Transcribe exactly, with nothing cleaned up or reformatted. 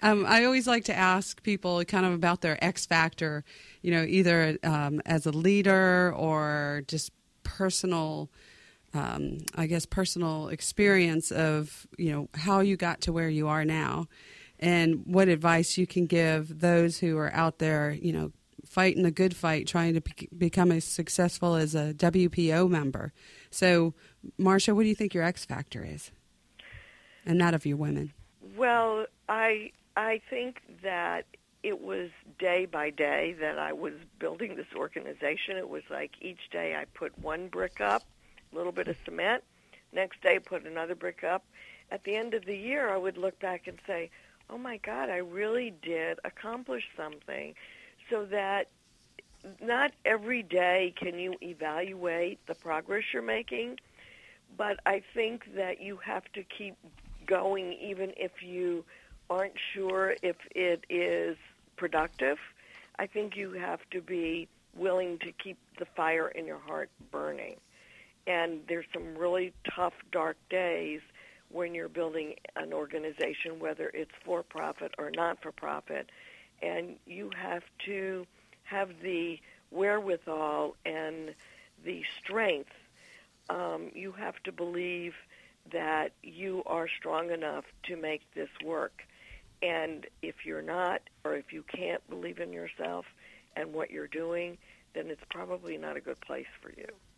Um, I always like to ask people kind of about their X factor, you know, either um, as a leader or just personal, um, I guess, personal experience of, you know, how you got to where you are now and what advice you can give those who are out there, you know, fighting the good fight, trying to be- become as successful as a W P O member. So, Marcia, what do you think your X factor is? And that of your women. Well, I I think that it was day by day that I was building this organization. It was like each day I put one brick up, a little bit of cement. Next day, put another brick up. At the end of the year, I would look back and say, oh, my God, I really did accomplish something. So that not every day can you evaluate the progress you're making, but I think that you have to keep going even if you aren't sure if it is productive. I think you have to be willing to keep the fire in your heart burning. And there's some really tough, dark days when you're building an organization, whether it's for-profit or not-for-profit, and you have to have the wherewithal and the strength. Um, you have to believe that you are strong enough to make this work. And if you're not, or if you can't believe in yourself and what you're doing, then it's probably not a good place for you.